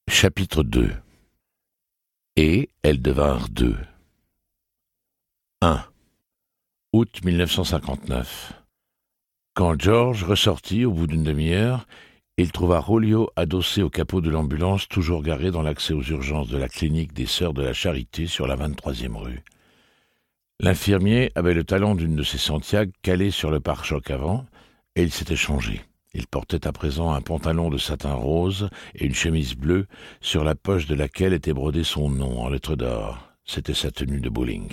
Chapitre 2. Et elles devinrent deux. 1. Août 1959. Quand George ressortit au bout d'une demi-heure, il trouva Rolio adossé au capot de l'ambulance, toujours garé dans l'accès aux urgences de la clinique des Sœurs de la Charité sur la 23e rue. L'infirmier avait le talon d'une de ses Santiago calé sur le pare-choc avant, et il s'était changé. Il portait à présent un pantalon de satin rose et une chemise bleue, sur la poche de laquelle était brodé son nom en lettres d'or. C'était sa tenue de bowling.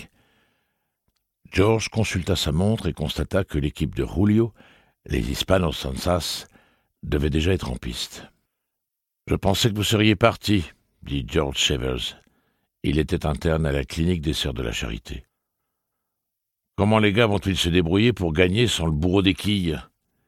George consulta sa montre et constata que l'équipe de Julio, les Hispanos Sansas, devait déjà être en piste. « Je pensais que vous seriez parti, » dit George Chevers. Il était interne à la clinique des Sœurs de la Charité. « Comment les gars vont-ils se débrouiller pour gagner sans le bourreau des quilles ?»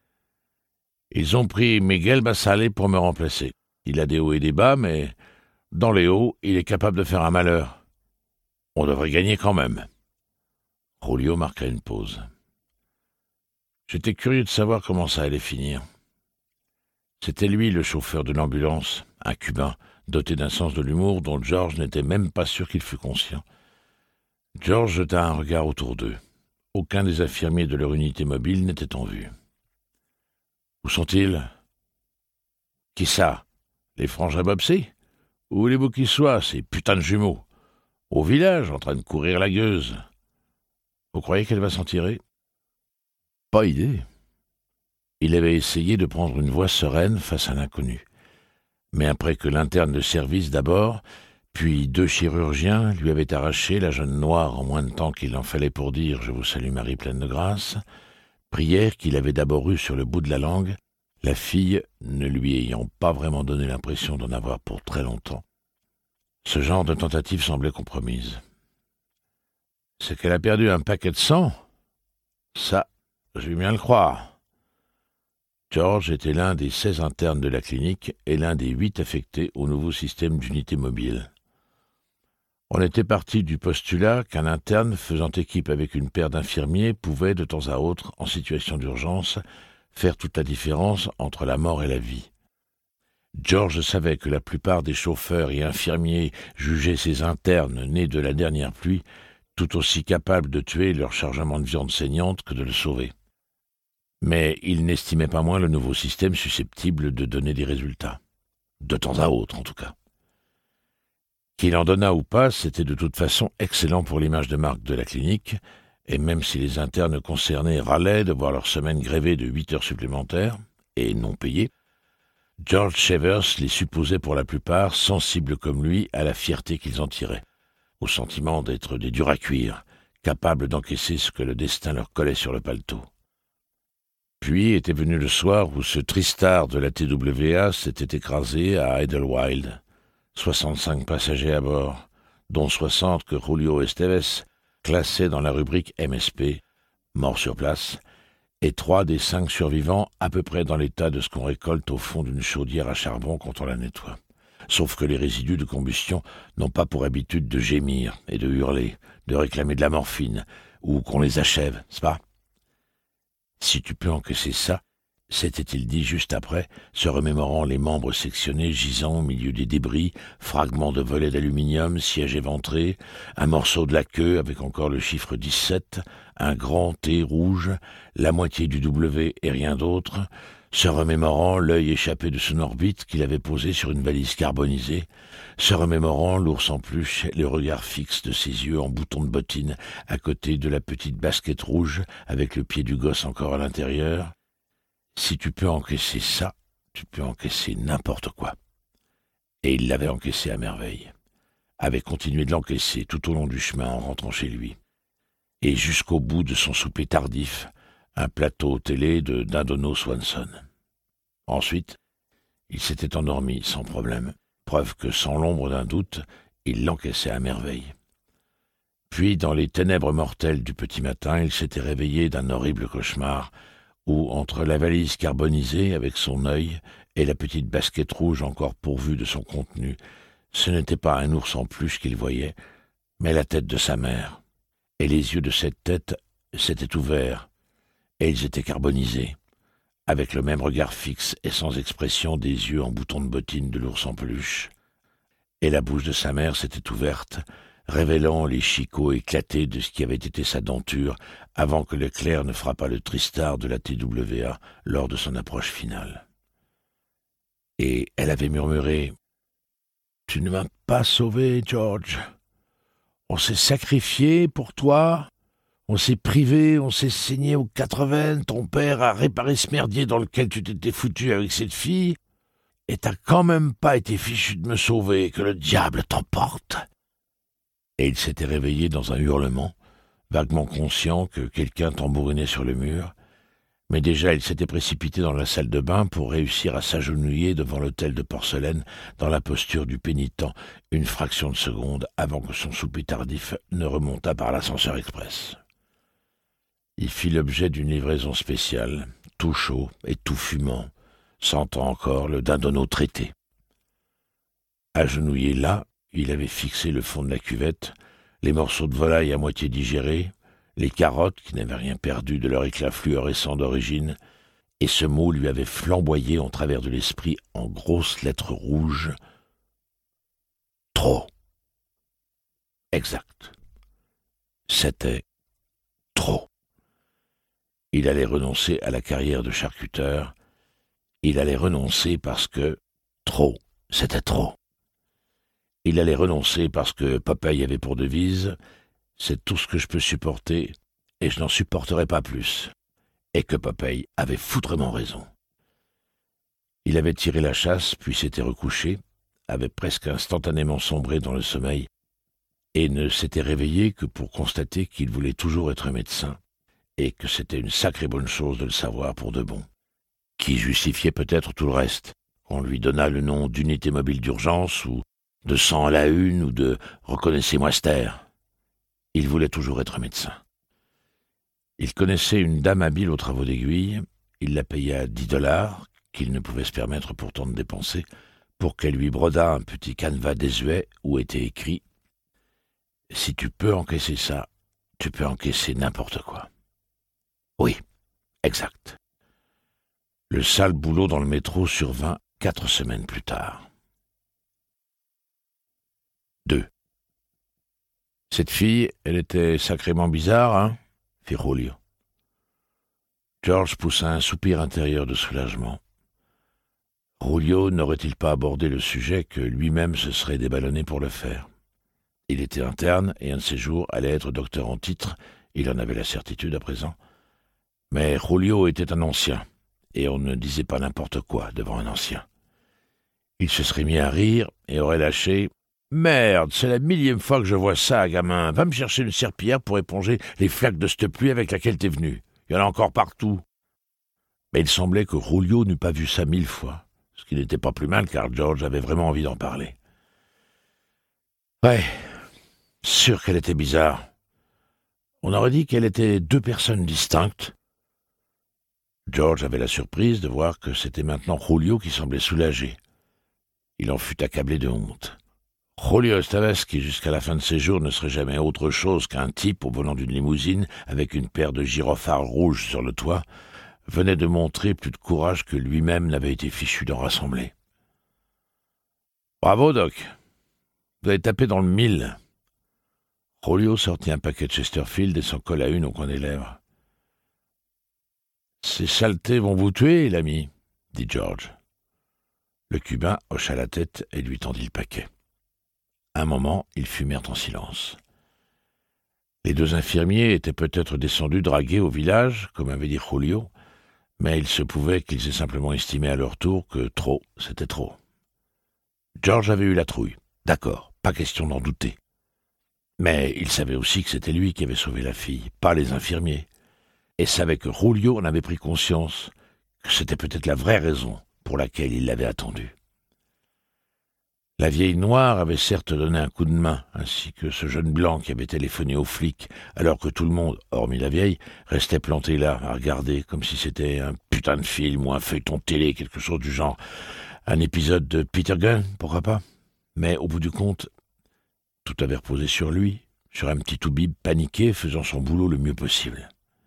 Ils ont pris Miguel Bassale pour me remplacer. Il a des hauts et des bas, mais dans les hauts, il est capable de faire un malheur. On devrait gagner quand même. Julio marqua une pause. J'étais curieux de savoir comment ça allait finir. C'était lui le chauffeur de l'ambulance, un Cubain, doté d'un sens de l'humour dont George n'était même pas sûr qu'il fût conscient. George jeta un regard autour d'eux. Aucun des infirmiers de leur unité mobile n'était en vue. Où sont-ils ? Qui ça ? Les frangins Bobsey ? Où voulez-vous qu'ils soient, ces putains de jumeaux ? Au village, en train de courir la gueuse. Vous croyez qu'elle va s'en tirer ? Pas idée. Il avait essayé de prendre une voix sereine face à l'inconnu. Mais après que l'interne de service d'abord, puis 2 chirurgiens lui avaient arraché la jeune noire en moins de temps qu'il en fallait pour dire « Je vous salue Marie pleine de grâce », prière qu'il avait d'abord eue sur le bout de la langue, la fille ne lui ayant pas vraiment donné l'impression d'en avoir pour très longtemps. Ce genre de tentative semblait compromise. C'est qu'elle a perdu un paquet de sang ? Ça, je vais bien le croire. George était l'un des 16 internes de la clinique et l'un des 8 affectés au nouveau système d'unité mobile. On était parti du postulat qu'un interne faisant équipe avec une paire d'infirmiers pouvait, de temps à autre, en situation d'urgence, faire toute la différence entre la mort et la vie. George savait que la plupart des chauffeurs et infirmiers jugeaient ces internes nés de la dernière pluie tout aussi capables de tuer leur chargement de viande saignante que de le sauver. Mais il n'estimait pas moins le nouveau système susceptible de donner des résultats. De temps à autre, en tout cas. Qu'il en donnât ou pas, c'était de toute façon excellent pour l'image de marque de la clinique, et même si les internes concernés râlaient de voir leur semaine grévée de 8 heures supplémentaires, et non payées, George Chevers les supposait pour la plupart sensibles comme lui à la fierté qu'ils en tiraient, au sentiment d'être des durs à cuire, capables d'encaisser ce que le destin leur collait sur le paletot. Puis était venu le soir où ce tristard de la TWA s'était écrasé à Idlewild. 65 passagers à bord, dont 60 que Julio Esteves classait dans la rubrique MSP, mort sur place, et 3 des 5 survivants à peu près dans l'état de ce qu'on récolte au fond d'une chaudière à charbon quand on la nettoie. Sauf que les résidus de combustion n'ont pas pour habitude de gémir et de hurler, de réclamer de la morphine, ou qu'on les achève, c'est pas ? Si tu peux encaisser ça, s'était-il dit juste après, se remémorant les membres sectionnés gisant au milieu des débris, fragments de volets d'aluminium, sièges éventrés, un morceau de la queue avec encore le chiffre 17, un grand T rouge, la moitié du W et rien d'autre, se remémorant l'œil échappé de son orbite qu'il avait posé sur une valise carbonisée, se remémorant l'ours en peluche, le regard fixe de ses yeux en bouton de bottine à côté de la petite basket rouge avec le pied du gosse encore à l'intérieur. Si tu peux encaisser ça, tu peux encaisser n'importe quoi. Et il l'avait encaissé à merveille. Avait continué de l'encaisser tout au long du chemin en rentrant chez lui. Et jusqu'au bout de son souper tardif, un plateau télé de Dindono Swanson. Ensuite, il s'était endormi sans problème, preuve que sans l'ombre d'un doute, il l'encaissait à merveille. Puis, dans les ténèbres mortelles du petit matin, il s'était réveillé d'un horrible cauchemar où, entre la valise carbonisée avec son œil et la petite basket rouge encore pourvue de son contenu, ce n'était pas un ours en peluche qu'il voyait, mais la tête de sa mère. Et les yeux de cette tête s'étaient ouverts, et ils étaient carbonisés, avec le même regard fixe et sans expression des yeux en bouton de bottine de l'ours en peluche. et la bouche de sa mère s'était ouverte, révélant les chicots éclatés de ce qui avait été sa denture avant que l'éclair ne frappât le tristard de la TWA lors de son approche finale. Et elle avait murmuré « Tu ne m'as pas sauvé, George. On s'est sacrifié pour toi, on s'est privé, on s'est saigné aux 80, ton père a réparé ce merdier dans lequel tu t'étais foutu avec cette fille, et t'as quand même pas été fichu de me sauver, que le diable t'emporte. » Et il s'était réveillé dans un hurlement, vaguement conscient que quelqu'un tambourinait sur le mur, mais déjà il s'était précipité dans la salle de bain pour réussir à s'agenouiller devant l'autel de porcelaine dans la posture du pénitent une fraction de seconde avant que son souper tardif ne remontât par l'ascenseur express. Il fit l'objet d'une livraison spéciale, tout chaud et tout fumant, sentant encore le dindonneau traité. Agenouillé là, il avait fixé le fond de la cuvette, les morceaux de volaille à moitié digérés, les carottes qui n'avaient rien perdu de leur éclat fluorescent d'origine, et ce mot lui avait flamboyé en travers de l'esprit en grosses lettres rouges. Trop. Exact. C'était trop. Il allait renoncer à la carrière de charcuteur. Il allait renoncer parce que trop, c'était trop. Il allait renoncer parce que Popeye avait pour devise « C'est tout ce que je peux supporter et je n'en supporterai pas plus », et que Popeye avait foutrement raison. Il avait tiré la chasse, puis s'était recouché, avait presque instantanément sombré dans le sommeil, et ne s'était réveillé que pour constater qu'il voulait toujours être médecin, et que c'était une sacrée bonne chose de le savoir pour de bon, qui justifiait peut-être tout le reste, qu'on lui donnât le nom d'unité mobile d'urgence, ou de 100 à la une, ou de « reconnaissez-moi Ster ». Il voulait toujours être médecin. Il connaissait une dame habile aux travaux d'aiguille, il la paya $10, qu'il ne pouvait se permettre pourtant de dépenser, pour qu'elle lui brodât un petit canevas désuet où était écrit « Si tu peux encaisser ça, tu peux encaisser n'importe quoi. » Oui, exact. Le sale boulot dans le métro survint 4 semaines plus tard. 2. Cette fille, elle était sacrément bizarre, hein, fit Julio. George poussa un soupir intérieur de soulagement. Julio n'aurait-il pas abordé le sujet que lui-même se serait déballonné pour le faire? Il était interne et un de ses jours allait être docteur en titre, il en avait la certitude à présent. Mais Julio était un ancien, et on ne disait pas n'importe quoi devant un ancien. Il se serait mis à rire et aurait lâché « Merde, c'est la 1000e fois que je vois ça, gamin. Va me chercher une serpillière pour éponger les flaques de cette pluie avec laquelle t'es venu. Il y en a encore partout. » Mais il semblait que Julio n'eût pas vu ça 1000 fois, ce qui n'était pas plus mal car George avait vraiment envie d'en parler. Ouais, sûr qu'elle était bizarre. On aurait dit qu'elle était 2 personnes distinctes. George avait la surprise de voir que c'était maintenant Julio qui semblait soulagé. Il en fut accablé de honte. Julio Esteves, qui jusqu'à la fin de ses jours ne serait jamais autre chose qu'un type au volant d'une limousine avec une paire de gyrophares rouges sur le toit, venait de montrer plus de courage que lui-même n'avait été fichu d'en rassembler. « Bravo, Doc. Vous avez tapé dans le 1000. » Julio sortit un paquet de Chesterfield et s'en colla une au coin des lèvres. « Ces saletés vont vous tuer, l'ami, » dit George. Le Cubain hocha la tête et lui tendit le paquet. Un moment, ils fumèrent en silence. Les 2 infirmiers étaient peut-être descendus draguer au village, comme avait dit Julio, mais il se pouvait qu'ils aient simplement estimé à leur tour que trop, c'était trop. George avait eu la trouille, d'accord, pas question d'en douter. Mais il savait aussi que c'était lui qui avait sauvé la fille, pas les infirmiers, et savait que Julio en avait pris conscience, que c'était peut-être la vraie raison pour laquelle il l'avait attendu. La vieille noire avait certes donné un coup de main, ainsi que ce jeune blanc qui avait téléphoné aux flics, alors que tout le monde, hormis la vieille, restait planté là, à regarder, comme si c'était un putain de film ou un feuilleton télé, quelque chose du genre. Un épisode de Peter Gunn, pourquoi pas? Mais au bout du compte, tout avait reposé sur lui, sur un petit toubib paniqué faisant son boulot le mieux possible.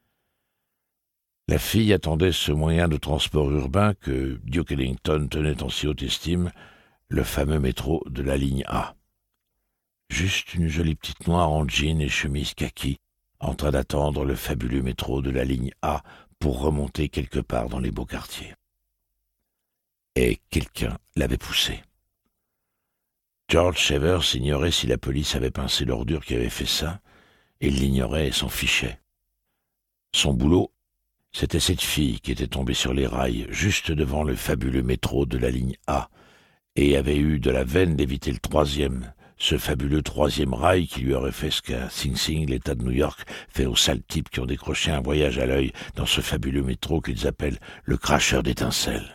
La fille attendait ce moyen de transport urbain que Duke Ellington tenait en si haute estime, le fameux métro de la ligne A. Juste une jolie petite noire en jean et chemise kaki, en train d'attendre le fabuleux métro de la ligne A pour remonter quelque part dans les beaux quartiers. Et quelqu'un l'avait poussé. George Chevers ignorait si la police avait pincé l'ordure qui avait fait ça, et il l'ignorait et s'en fichait. Son boulot, c'était cette fille qui était tombée sur les rails juste devant le fabuleux métro de la ligne A, et avait eu de la veine d'éviter le troisième, ce fabuleux troisième rail qui lui aurait fait ce qu'à Sing Sing, l'État de New York, fait aux sales types qui ont décroché un voyage à l'œil dans ce fabuleux métro qu'ils appellent le cracheur d'étincelles.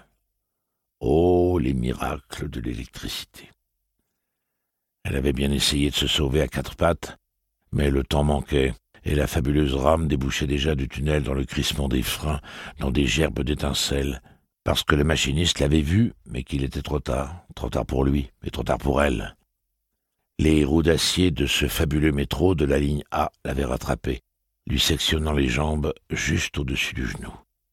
Oh, les miracles de l'électricité. Elle avait bien essayé de se sauver à quatre pattes, mais le temps manquait, et la fabuleuse rame débouchait déjà du tunnel dans le crissement des freins, dans des gerbes d'étincelles, parce que le machiniste l'avait vue, mais qu'il était trop tard pour lui, mais trop tard pour elle. Les roues d'acier de ce fabuleux métro de la ligne A l'avaient rattrapé, lui sectionnant les jambes juste au-dessus du genou.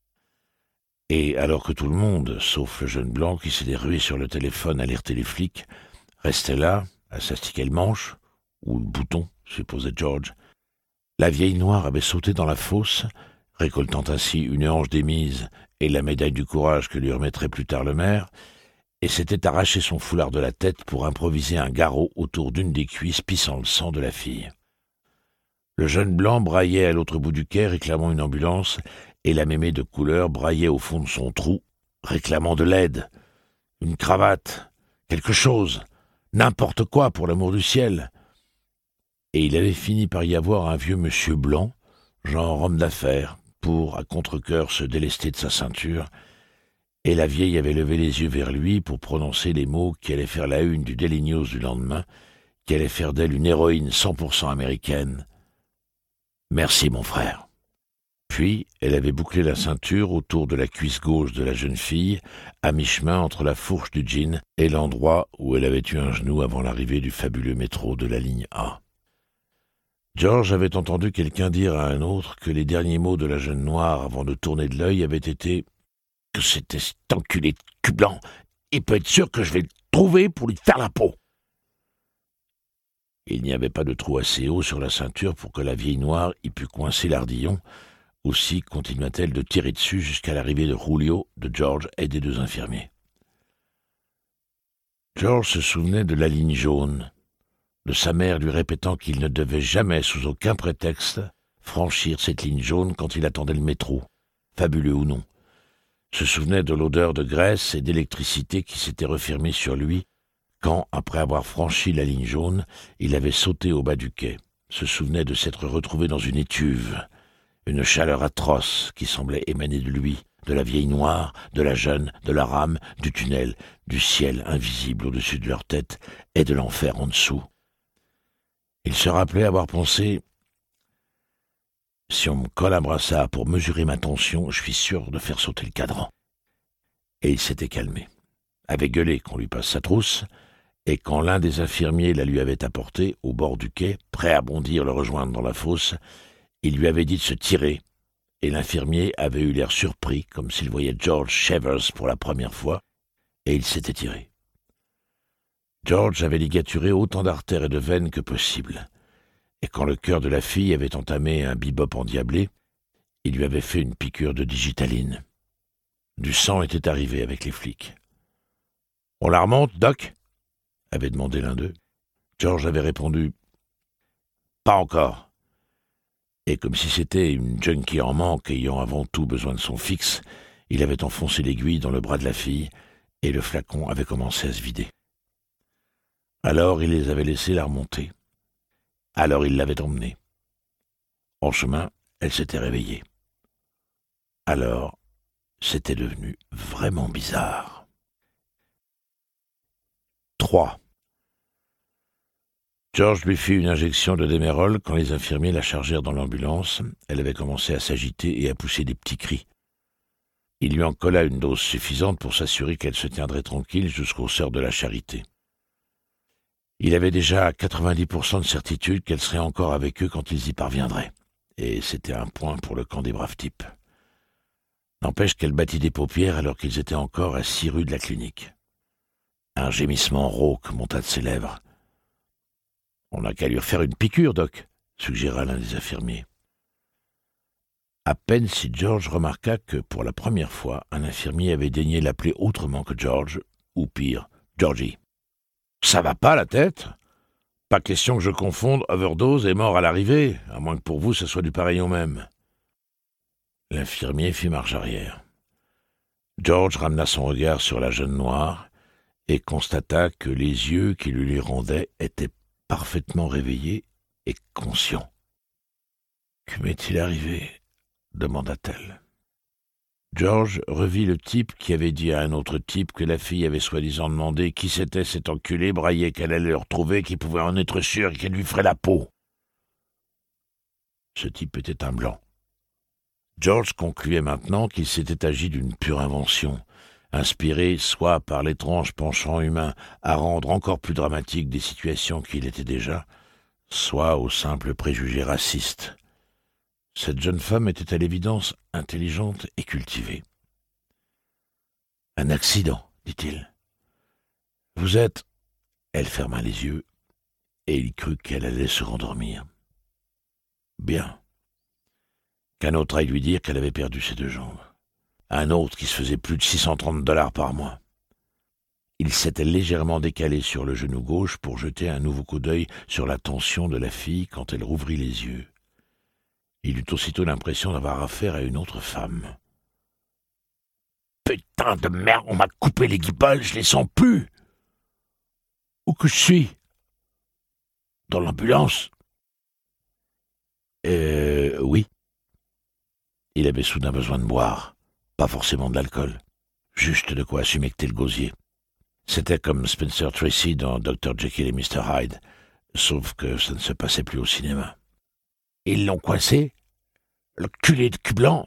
Et alors que tout le monde, sauf le jeune blanc qui s'était rué sur le téléphone à alerter les flics, restait là, à s'astiquer le manche, ou le bouton, supposait George, la vieille noire avait sauté dans la fosse, récoltant ainsi une hanche d'émise et la médaille du courage que lui remettrait plus tard le maire, et s'était arraché son foulard de la tête pour improviser un garrot autour d'une des cuisses pissant le sang de la fille. Le jeune blanc braillait à l'autre bout du quai réclamant une ambulance, et la mémé de couleur braillait au fond de son trou, réclamant de l'aide, une cravate, quelque chose, n'importe quoi pour l'amour du ciel. Et il avait fini par y avoir un vieux monsieur blanc, genre homme d'affaires, pour, à contre-cœur, se délester de sa ceinture, et la vieille avait levé les yeux vers lui pour prononcer les mots qui allaient faire la une du Daily News du lendemain, qui allaient faire d'elle une héroïne 100% américaine. « Merci, mon frère ». Puis, elle avait bouclé la ceinture autour de la cuisse gauche de la jeune fille, à mi-chemin entre la fourche du jean et l'endroit où elle avait eu un genou avant l'arrivée du fabuleux métro de la ligne A. George avait entendu quelqu'un dire à un autre que les derniers mots de la jeune noire avant de tourner de l'œil avaient été « que c'était cet enculé de cul blanc, il peut être sûr que je vais le trouver pour lui faire la peau ». Il n'y avait pas de trou assez haut sur la ceinture pour que la vieille noire y pût coincer l'ardillon. Aussi continua-t-elle de tirer dessus jusqu'à l'arrivée de Julio, de George et des deux infirmiers. George se souvenait de la ligne jaune, de sa mère lui répétant qu'il ne devait jamais, sous aucun prétexte, franchir cette ligne jaune quand il attendait le métro, fabuleux ou non. Se souvenait de l'odeur de graisse et d'électricité qui s'était refermée sur lui quand, après avoir franchi la ligne jaune, il avait sauté au bas du quai. Se souvenait de s'être retrouvé dans une étuve, une chaleur atroce qui semblait émaner de lui, de la vieille noire, de la jeune, de la rame, du tunnel, du ciel invisible au-dessus de leur tête et de l'enfer en dessous. Il se rappelait avoir pensé « Si on me colle un brassard pour mesurer ma tension, je suis sûr de faire sauter le cadran. » Et il s'était calmé, avait gueulé qu'on lui passe sa trousse, et quand l'un des infirmiers la lui avait apportée au bord du quai, prêt à bondir le rejoindre dans la fosse, il lui avait dit de se tirer, et l'infirmier avait eu l'air surpris, comme s'il voyait George Chevers pour la première fois, et il s'était tiré. George avait ligaturé autant d'artères et de veines que possible, et quand le cœur de la fille avait entamé un bebop endiablé, il lui avait fait une piqûre de digitaline. Du sang était arrivé avec les flics. « On la remonte, Doc ?» avait demandé l'un d'eux. George avait répondu « Pas encore ». Et comme si c'était une junkie en manque ayant avant tout besoin de son fixe, il avait enfoncé l'aiguille dans le bras de la fille, et le flacon avait commencé à se vider. Alors il les avait laissés la remonter. Alors il l'avait emmenée. En chemin, elle s'était réveillée. Alors, c'était devenu vraiment bizarre. 3. George lui fit une injection de Demerol quand les infirmiers la chargèrent dans l'ambulance. Elle avait commencé à s'agiter et à pousser des petits cris. Il lui en colla une dose suffisante pour s'assurer qu'elle se tiendrait tranquille jusqu'aux Sœurs de la Charité. Il avait déjà 90% de certitude qu'elle serait encore avec eux quand ils y parviendraient. Et c'était un point pour le camp des braves types. N'empêche qu'elle battit des paupières alors qu'ils étaient encore à 6 rues de la clinique. Un gémissement rauque monta de ses lèvres. « On n'a qu'à lui refaire une piqûre, Doc », suggéra l'un des infirmiers. À peine si George remarqua que, pour la première fois, un infirmier avait daigné l'appeler autrement que George, ou pire, Georgie. « Ça va pas, la tête ? Pas question que je confonde overdose et mort à l'arrivée, à moins que pour vous ce soit du pareil au même. » L'infirmier fit marche arrière. George ramena son regard sur la jeune noire et constata que les yeux qui lui les rendaient étaient parfaitement réveillés et conscients. « Que m'est-il arrivé ?» demanda-t-elle. George revit le type qui avait dit à un autre type que la fille avait soi-disant demandé qui c'était cet enculé, braillait qu'elle allait le retrouver, qu'il pouvait en être sûr et qu'elle lui ferait la peau. Ce type était un blanc. George concluait maintenant qu'il s'était agi d'une pure invention, inspirée soit par l'étrange penchant humain à rendre encore plus dramatiques des situations qu'il était déjà, soit au simple préjugé raciste. Cette jeune femme était à l'évidence intelligente et cultivée. « Un accident, dit-il. Vous êtes... » Elle ferma les yeux, et il crut qu'elle allait se rendormir. Bien. Qu'un autre aille lui dire qu'elle avait perdu ses 2 jambes. Un autre qui se faisait plus de $630 par mois. Il s'était légèrement décalé sur le genou gauche pour jeter un nouveau coup d'œil sur la tension de la fille quand elle rouvrit les yeux. Il eut aussitôt l'impression d'avoir affaire à une autre femme. « Putain de merde, on m'a coupé les guibolles, je les sens plus. Où que je suis? Dans l'ambulance? » Oui. Il avait soudain besoin de boire, pas forcément de l'alcool, juste de quoi humecter le gosier. C'était comme Spencer Tracy dans Dr. Jekyll et Mr. Hyde, sauf que ça ne se passait plus au cinéma. Ils l'ont coincé? Le culé de cul blanc?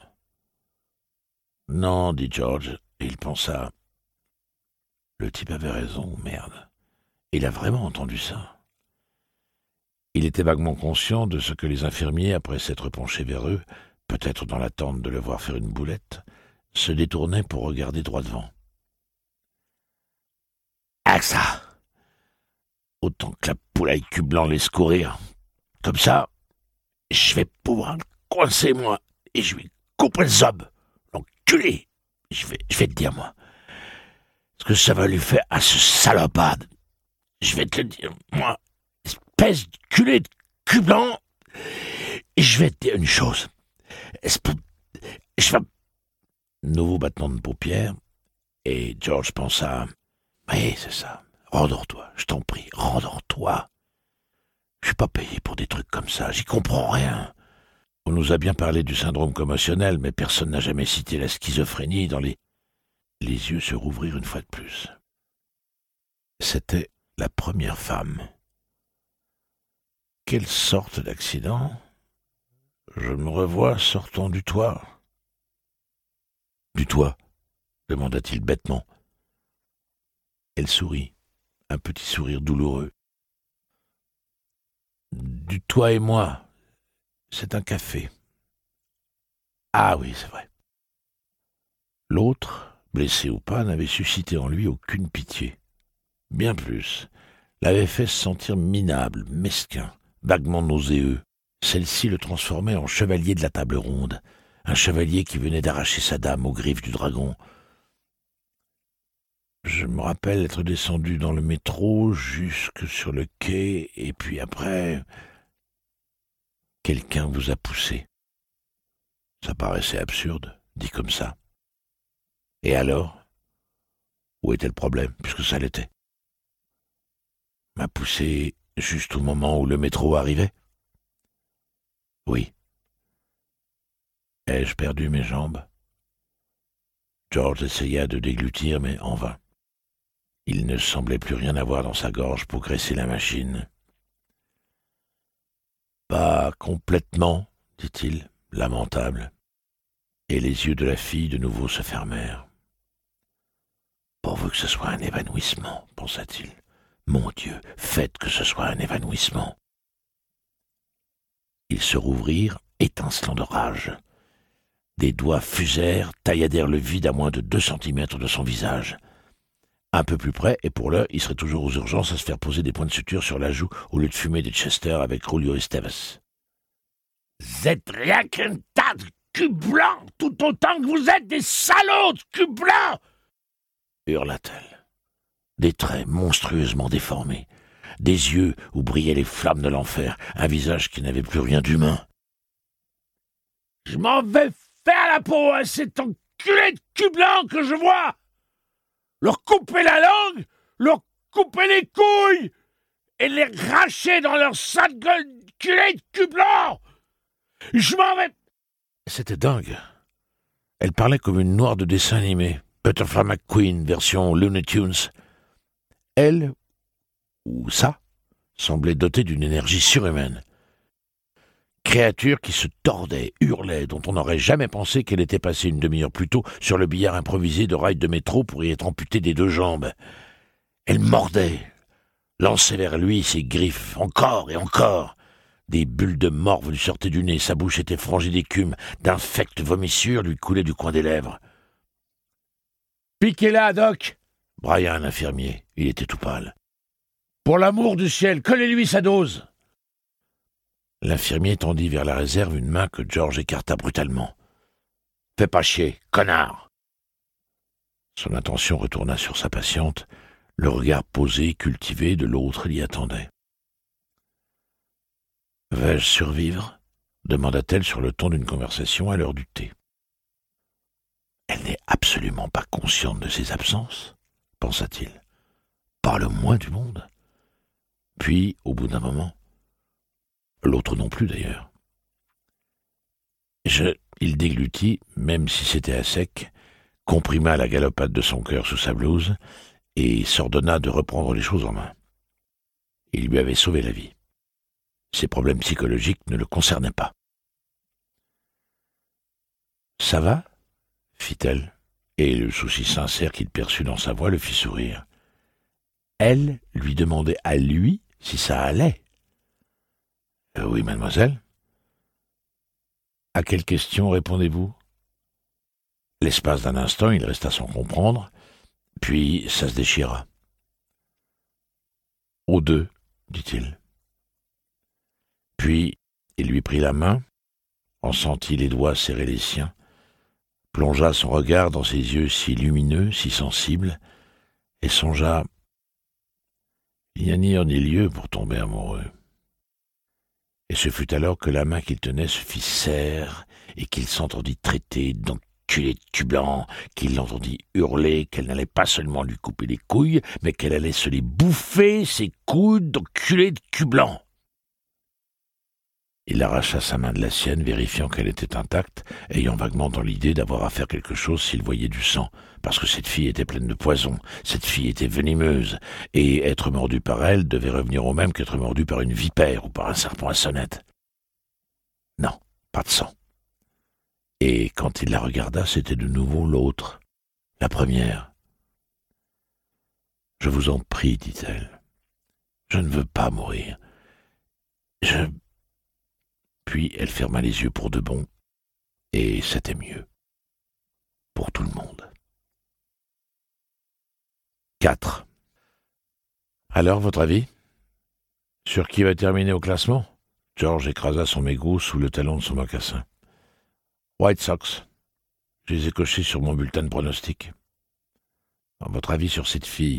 Non, dit George, et il pensa. Le type avait raison, merde. Il a vraiment entendu ça. Il était vaguement conscient de ce que les infirmiers, après s'être penchés vers eux, peut-être dans l'attente de le voir faire une boulette, se détournaient pour regarder droit devant. Ah ça! Autant que la poulaille cul blanc laisse courir. Comme ça, je vais pouvoir le coincer, moi, et je lui couper le zob. L'enculé! Je vais te dire, moi, ce que ça va lui faire à ce salopade. Je vais te le dire, moi, espèce de culé de cul blanc. Et je vais te dire une chose. Je vais... Nouveau battement de paupières, et George pensa, oui, c'est ça, rendors-toi, je t'en prie, rendors-toi. Je suis pas payé pour des trucs comme ça, j'y comprends rien. On nous a bien parlé du syndrome commotionnel, mais personne n'a jamais cité la schizophrénie dans les... Les yeux se rouvrirent une fois de plus. C'était la première femme. Quelle sorte d'accident? Je me revois sortant du toit. Du toit? Demanda-t-il bêtement. Elle sourit, un petit sourire douloureux. Du toit et moi, c'est un café. Ah oui, c'est vrai. L'autre, blessé ou pas, n'avait suscité en lui aucune pitié. Bien plus, l'avait fait se sentir minable, mesquin, vaguement nauséeux. Celle-ci le transformait en chevalier de la table ronde, un chevalier qui venait d'arracher sa dame aux griffes du dragon. Je me rappelle être descendu dans le métro jusque sur le quai, et puis après... Quelqu'un vous a poussé. Ça paraissait absurde, dit comme ça. Et alors? Où était le problème, puisque ça l'était? M'a poussé juste au moment où le métro arrivait? Oui. Ai-je perdu mes jambes? George essaya de déglutir, mais en vain. Il ne semblait plus rien avoir dans sa gorge pour graisser la machine. Pas complètement, dit-il, lamentable. Et les yeux de la fille de nouveau se fermèrent. Pourvu que ce soit un évanouissement, pensa-t-il. Mon Dieu, faites que ce soit un évanouissement. Ils se rouvrirent, étincelant de rage. Des doigts fusèrent, tailladèrent le vide à moins de 2 centimètres de son visage. Un peu plus près, et pour l'heure, il serait toujours aux urgences à se faire poser des points de suture sur la joue au lieu de fumer des Chester avec Julio Esteves. « Vous êtes rien qu'un tas de cul blanc, tout autant que vous êtes des salauds de cul blanc !» hurla-t-elle. Des traits monstrueusement déformés, des yeux où brillaient les flammes de l'enfer, un visage qui n'avait plus rien d'humain. « Je m'en vais faire la peau à cet enculé de cul blanc que je vois ! Leur couper la langue, leur couper les couilles et les racher dans leur sale gueule culé de cul blanc. Je m'en vais... » C'était dingue. Elle parlait comme une noire de dessin animé. Butterfly McQueen, version Looney Tunes. Elle, ou ça, semblait dotée d'une énergie surhumaine. Créature qui se tordait, hurlait, dont on n'aurait jamais pensé qu'elle était passée une demi-heure plus tôt sur le billard improvisé de rail de métro pour y être amputée des 2 jambes. Elle mordait, lançait vers lui ses griffes, encore et encore. Des bulles de morve lui sortaient du nez, sa bouche était frangée d'écume, d'infectes vomissures lui coulaient du coin des lèvres. « Piquez-la, Doc !» brailla un infirmier, il était tout pâle. « Pour l'amour du ciel, collez-lui sa dose !» L'infirmier tendit vers la réserve une main que George écarta brutalement. « Fais pas chier, connard !» Son attention retourna sur sa patiente, le regard posé, cultivé de l'autre l'y attendait. « Vais-je survivre ?» demanda-t-elle sur le ton d'une conversation à l'heure du thé. Elle n'est absolument pas consciente de ses absences, pensa-t-il. Pas le moins du monde. Puis, au bout d'un moment, l'autre non plus d'ailleurs. Il déglutit, même si c'était à sec, comprima la galopade de son cœur sous sa blouse et s'ordonna de reprendre les choses en main. Il lui avait sauvé la vie. Ses problèmes psychologiques ne le concernaient pas. « Ça va ?» fit-elle, et le souci sincère qu'il perçut dans sa voix le fit sourire. Elle lui demandait à lui si ça allait. « Oui, mademoiselle. »« À quelle question répondez-vous » L'espace d'un instant, il resta sans comprendre, puis ça se déchira. « Aux 2, dit-il. Puis il lui prit la main, en sentit les doigts serrer les siens, plongea son regard dans ses yeux si lumineux, si sensibles, et songea « Il n'y a ni heure ni lieu pour tomber amoureux. » Et ce fut alors que la main qu'il tenait se fit serre et qu'il s'entendit traiter d'enculé de cul blanc, qu'il l'entendit hurler qu'elle n'allait pas seulement lui couper les couilles, mais qu'elle allait se les bouffer, ses couilles d'enculé de cul blanc. Il arracha sa main de la sienne, vérifiant qu'elle était intacte, ayant vaguement dans l'idée d'avoir à faire quelque chose s'il voyait du sang, parce que cette fille était pleine de poison, cette fille était venimeuse, et être mordu par elle devait revenir au même qu'être mordu par une vipère ou par un serpent à sonnette. Non, pas de sang. Et quand il la regarda, c'était de nouveau l'autre, la première. « Je vous en prie, dit-elle, je ne veux pas mourir. Puis elle ferma les yeux pour de bon, et c'était mieux. Pour tout le monde. 4. Alors, votre avis ? Sur qui va terminer au classement ? George écrasa son mégot sous le talon de son mocassin. White Sox. Je les ai cochés sur mon bulletin de pronostic. Votre avis sur cette fille ?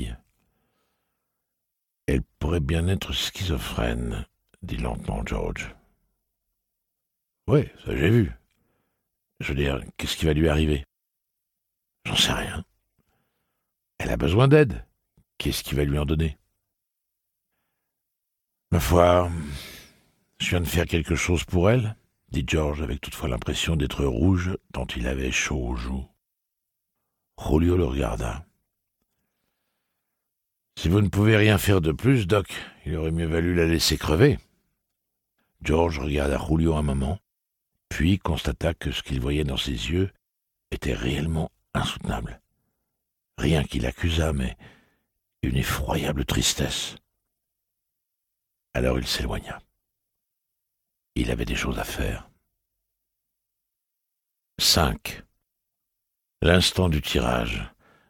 Elle pourrait bien être schizophrène, dit lentement George. Oui, ça j'ai vu. Je veux dire, qu'est-ce qui va lui arriver ? J'en sais rien. Elle a besoin d'aide. Qu'est-ce qui va lui en donner ? Ma foi, je viens de faire quelque chose pour elle, dit George avec toutefois l'impression d'être rouge tant il avait chaud aux joues. Julio le regarda. Si vous ne pouvez rien faire de plus, Doc, il aurait mieux valu la laisser crever. George regarda Julio un moment, puis constata que ce qu'il voyait dans ses yeux était réellement insoutenable. Rien qui l'accusât, mais une effroyable tristesse. Alors il s'éloigna. Il avait des choses à faire. 5. L'instant du tirage.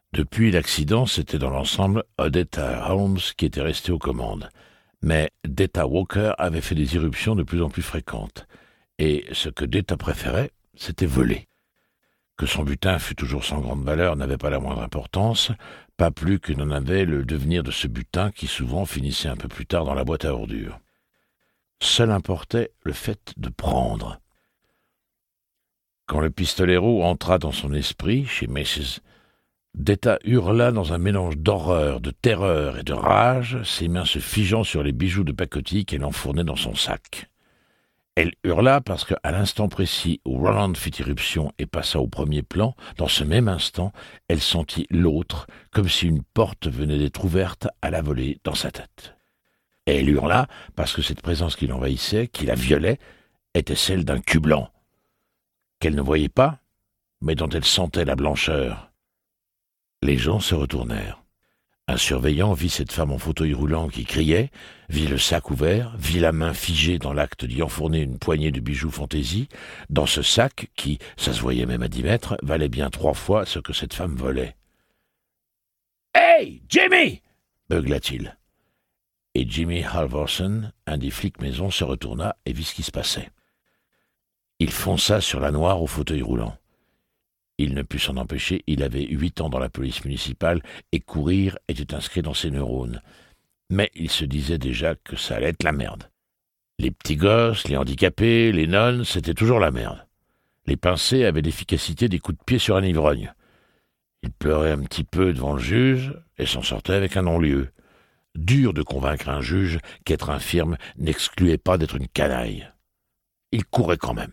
Depuis l'accident, c'était dans l'ensemble Odetta Holmes qui était restée aux commandes. Mais Detta Walker avait fait des irruptions de plus en plus fréquentes. Et ce que Detta préférait, c'était voler. Que son butin fût toujours sans grande valeur n'avait pas la moindre importance, pas plus que n'en avait le devenir de ce butin qui souvent finissait un peu plus tard dans la boîte à ordures. Seul importait le fait de prendre. Quand le pistolero entra dans son esprit, chez Mrs. Detta hurla dans un mélange d'horreur, de terreur et de rage, ses mains se figeant sur les bijoux de pacotille qu'elle enfournait dans son sac. Elle hurla parce qu'à l'instant précis où Roland fit irruption et passa au premier plan, dans ce même instant, elle sentit l'autre, comme si une porte venait d'être ouverte à la volée dans sa tête. Et elle hurla parce que cette présence qui l'envahissait, qui la violait, était celle d'un cul blanc, qu'elle ne voyait pas, mais dont elle sentait la blancheur. Les gens se retournèrent. Un surveillant vit cette femme en fauteuil roulant qui criait, vit le sac ouvert, vit la main figée dans l'acte d'y enfourner une poignée de bijoux fantaisie, dans ce sac qui, ça se voyait même à 10 mètres, valait bien 3 fois ce que cette femme volait. « Hey, Jimmy !» beugla-t-il. Et Jimmy Halvorson, un des flics maison, se retourna et vit ce qui se passait. Il fonça sur la noire au fauteuil roulant. Il ne put s'en empêcher, il avait 8 ans dans la police municipale et courir était inscrit dans ses neurones. Mais il se disait déjà que ça allait être la merde. Les petits gosses, les handicapés, les nonnes, c'était toujours la merde. Les pincés avaient l'efficacité des coups de pied sur un ivrogne. Il pleurait un petit peu devant le juge et s'en sortait avec un non-lieu. Dur de convaincre un juge qu'être infirme n'excluait pas d'être une canaille. Il courait quand même.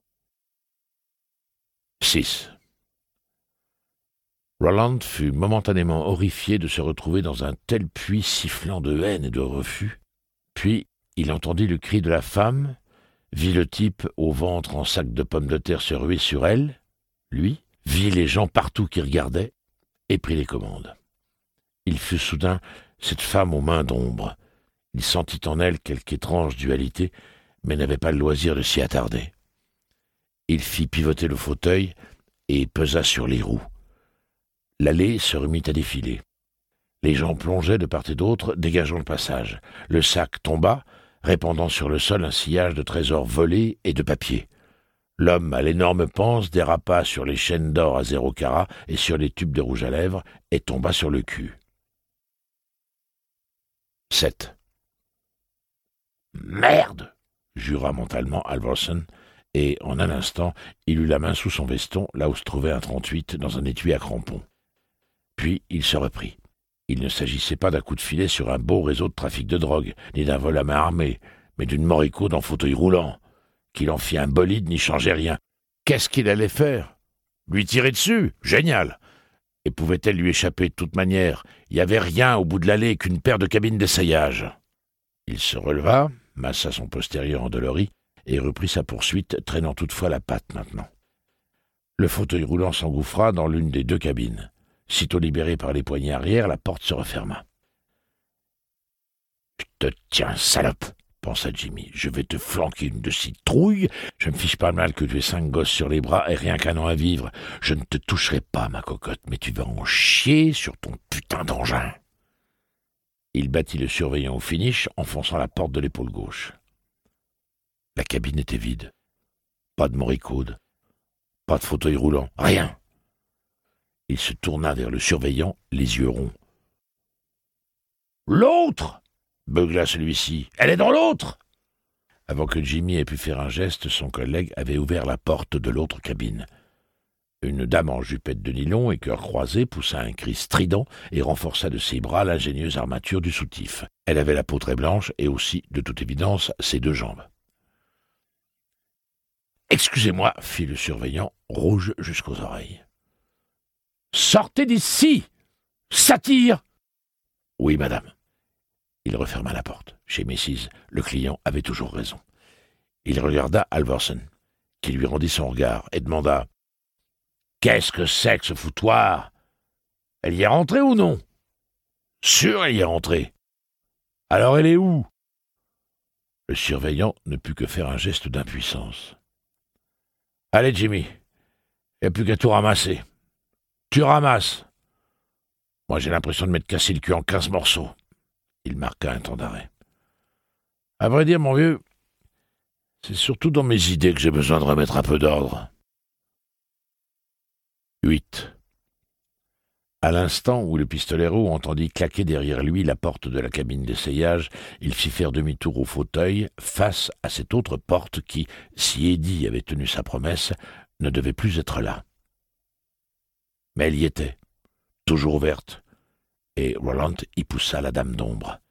6. Roland fut momentanément horrifié de se retrouver dans un tel puits sifflant de haine et de refus. Puis, il entendit le cri de la femme, vit le type au ventre en sac de pommes de terre se ruer sur elle, lui, vit les gens partout qui regardaient, et prit les commandes. Il fut soudain cette femme aux mains d'ombre. Il sentit en elle quelque étrange dualité, mais n'avait pas le loisir de s'y attarder. Il fit pivoter le fauteuil et pesa sur les roues. L'allée se remit à défiler. Les gens plongeaient de part et d'autre, dégageant le passage. Le sac tomba, répandant sur le sol un sillage de trésors volés et de papier. L'homme à l'énorme panse dérapa sur les chaînes d'or à 0 carat et sur les tubes de rouge à lèvres et tomba sur le cul. 7. Merde! Jura mentalement Halvorson, et en un instant, il eut la main sous son veston, là où se trouvait un 38 dans un étui à crampons. Puis il se reprit. Il ne s'agissait pas d'un coup de filet sur un beau réseau de trafic de drogue, ni d'un vol à main armée, mais d'une moricaude en fauteuil roulant. Qu'il en fît un bolide n'y changeait rien. Qu'est-ce qu'il allait faire? Lui tirer dessus? Génial! Et pouvait-elle lui échapper de toute manière? Il n'y avait rien au bout de l'allée qu'une paire de cabines d'essayage. Il se releva, massa son postérieur endolori, et reprit sa poursuite, traînant toutefois la patte maintenant. Le fauteuil roulant s'engouffra dans l'une des 2 cabines. Sitôt libéré par les poignées arrière, la porte se referma. « Je te tiens, salope !» pensa Jimmy. « Je vais te flanquer une de ces trouilles. Je me fiche pas mal que tu aies 5 gosses sur les bras et rien qu'un an à vivre. Je ne te toucherai pas, ma cocotte, mais tu vas en chier sur ton putain d'engin. » Il battit le surveillant au finish, enfonçant la porte de l'épaule gauche. La cabine était vide. Pas de moricaude. Pas de fauteuil roulant. Rien. Il se tourna vers le surveillant, les yeux ronds. « L'autre !» beugla celui-ci. « Elle est dans l'autre !» Avant que Jimmy ait pu faire un geste, son collègue avait ouvert la porte de l'autre cabine. Une dame en jupette de nylon et cœur croisé poussa un cri strident et renforça de ses bras l'ingénieuse armature du soutif. Elle avait la peau très blanche et aussi, de toute évidence, ses 2 jambes. « Excusez-moi, » fit le surveillant, rouge jusqu'aux oreilles. « Sortez d'ici! Ça tire !»« Oui, madame. » Il referma la porte. Chez Mrs., le client avait toujours raison. Il regarda Halvorson, qui lui rendit son regard, et demanda « Qu'est-ce que c'est que ce foutoir? Elle y est rentrée ou non? »« Sûr, elle y est rentrée. »« Alors elle est où ?» Le surveillant ne put que faire un geste d'impuissance. « Allez, Jimmy, il n'y a plus qu'à tout ramasser. Tu ramasses. Moi, j'ai l'impression de m'être cassé le cul en 15 morceaux. » Il marqua un temps d'arrêt. « À vrai dire, mon vieux, c'est surtout dans mes idées que j'ai besoin de remettre un peu d'ordre. » 8. À l'instant où le pistolero entendit claquer derrière lui la porte de la cabine d'essayage, il fit faire demi-tour au fauteuil, face à cette autre porte qui, si Eddie avait tenu sa promesse, ne devait plus être là. Mais elle y était, toujours ouverte, et Roland y poussa la dame d'ombre.